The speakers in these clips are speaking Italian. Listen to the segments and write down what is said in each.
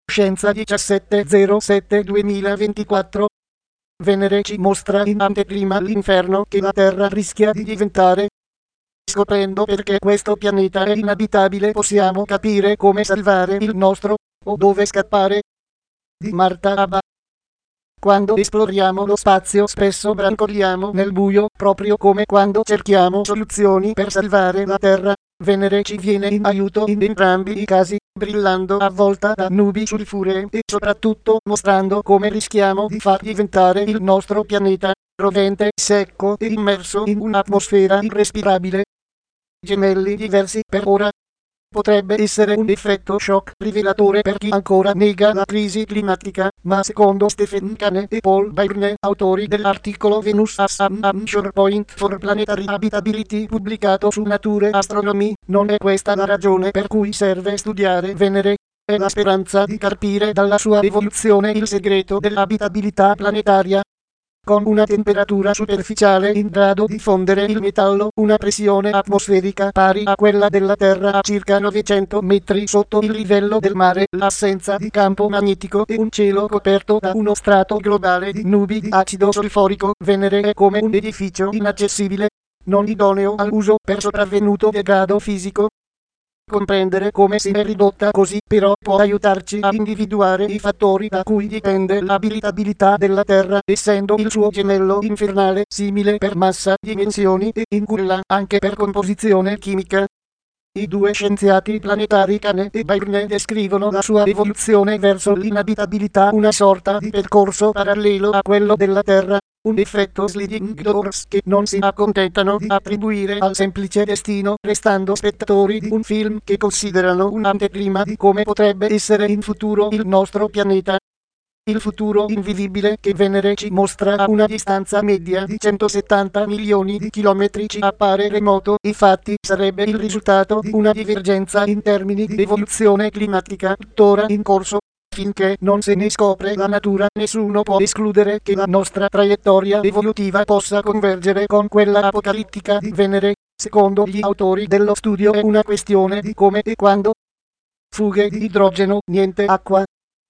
Scienza 1707-2024. Venere ci mostra in anteprima l'inferno che la Terra rischia di diventare. Scoprendo perché questo pianeta è inabitabile possiamo capire come salvare il nostro, o dove scappare. Di Marta Abba. Quando esploriamo lo spazio spesso brancoliamo nel buio, proprio come quando cerchiamo soluzioni per salvare la Terra. Venere ci viene in aiuto in entrambi i casi, brillando avvolta da nubi sulfuree e soprattutto mostrando come rischiamo di far diventare il nostro pianeta rovente, secco e immerso in un'atmosfera irrespirabile. Gemelli diversi per ora. Potrebbe essere un effetto shock rivelatore per chi ancora nega la crisi climatica, ma secondo Stephen Kane e Paul Byrne, autori dell'articolo Venus as an Unsure Point for Planetary Habitability pubblicato su Nature Astronomy, non è questa la ragione per cui serve studiare Venere. È la speranza di capire dalla sua evoluzione il segreto dell'abitabilità planetaria. Con una temperatura superficiale in grado di fondere il metallo, una pressione atmosferica pari a quella della Terra a circa 900 metri sotto il livello del mare, l'assenza di campo magnetico e un cielo coperto da uno strato globale di nubi di acido solforico, Venere è come un edificio inaccessibile, non idoneo all'uso per sopravvenuto degrado fisico. Comprendere come si è ridotta così, però, può aiutarci a individuare i fattori da cui dipende l'abitabilità della Terra, essendo il suo gemello infernale simile per massa, dimensioni e in culla anche per composizione chimica. I due scienziati planetari Kane e Byrne descrivono la sua evoluzione verso l'inabitabilità, una sorta di percorso parallelo a quello della Terra, un effetto sliding doors che non si accontentano di attribuire al semplice destino, restando spettatori di un film che considerano un'anteprima di come potrebbe essere in futuro il nostro pianeta. Il futuro invivibile che Venere ci mostra a una distanza media di 170 milioni di chilometri ci appare remoto, infatti sarebbe il risultato di una divergenza in termini di evoluzione climatica tuttora in corso. Finché non se ne scopre la natura, nessuno può escludere che la nostra traiettoria evolutiva possa convergere con quella apocalittica di Venere. Secondo gli autori dello studio è una questione di come e quando. Fughe di idrogeno, niente acqua.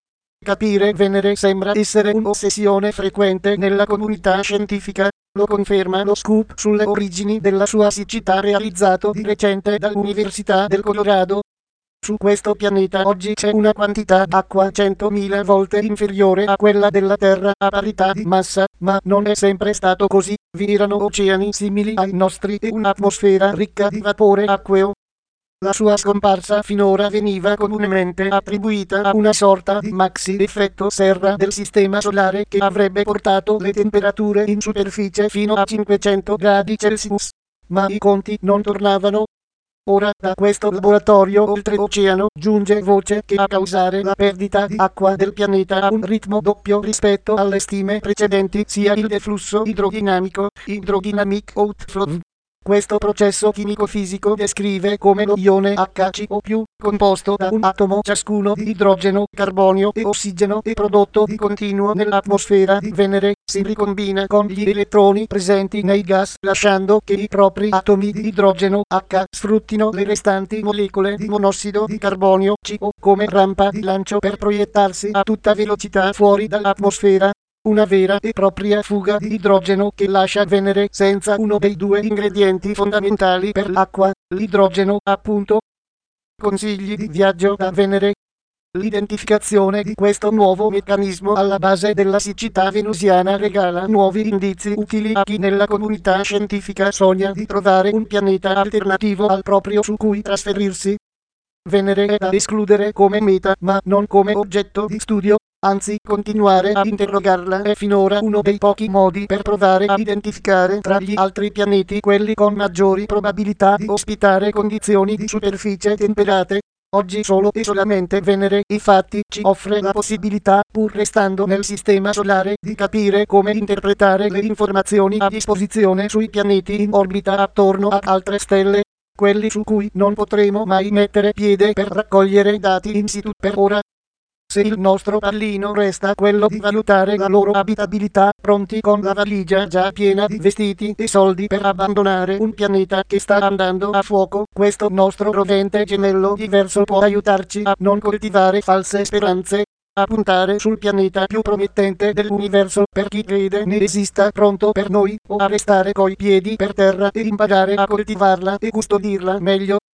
Capire Venere sembra essere un'ossessione frequente nella comunità scientifica, lo conferma lo scoop sulle origini della sua siccità realizzato di recente dall'Università del Colorado. Su questo pianeta oggi c'è una quantità d'acqua 100.000 volte inferiore a quella della Terra a parità di massa, ma non è sempre stato così, vi erano oceani simili ai nostri e un'atmosfera ricca di vapore acqueo. La sua scomparsa finora veniva comunemente attribuita a una sorta di maxi-effetto serra del sistema solare che avrebbe portato le temperature in superficie fino a 500 gradi Celsius. Ma i conti non tornavano. Ora da questo laboratorio oltreoceano giunge voce che a causare la perdita di acqua del pianeta a un ritmo doppio rispetto alle stime precedenti sia il deflusso idrodinamico, hydrodynamic outflow. Questo processo chimico-fisico descrive come lo ione HCO+, composto da un atomo ciascuno di idrogeno, carbonio e ossigeno e prodotto di continuo nell'atmosfera di Venere, si ricombina con gli elettroni presenti nei gas lasciando che i propri atomi di idrogeno H sfruttino le restanti molecole di monossido di carbonio CO come rampa di lancio per proiettarsi a tutta velocità fuori dall'atmosfera. Una vera e propria fuga di idrogeno che lascia Venere senza uno dei due ingredienti fondamentali per l'acqua, l'idrogeno appunto. Consigli di viaggio da Venere. L'identificazione di questo nuovo meccanismo alla base della siccità venusiana regala nuovi indizi utili a chi nella comunità scientifica sogna di trovare un pianeta alternativo al proprio su cui trasferirsi. Venere è da escludere come meta, ma non come oggetto di studio. Anzi, continuare a interrogarla è finora uno dei pochi modi per provare a identificare tra gli altri pianeti quelli con maggiori probabilità di ospitare condizioni di superficie temperate. Oggi solo e solamente Venere, infatti, ci offre la possibilità, pur restando nel sistema solare, di capire come interpretare le informazioni a disposizione sui pianeti in orbita attorno a altre stelle, quelli su cui non potremo mai mettere piede per raccogliere dati in situ per ora. Se il nostro pallino resta quello di valutare la loro abitabilità, pronti con la valigia già piena di vestiti e soldi per abbandonare un pianeta che sta andando a fuoco, questo nostro rovente gemello diverso può aiutarci a non coltivare false speranze. a puntare sul pianeta più promettente dell'universo per chi crede ne esista pronto per noi, o a restare coi piedi per terra e imparare a coltivarla e custodirla meglio.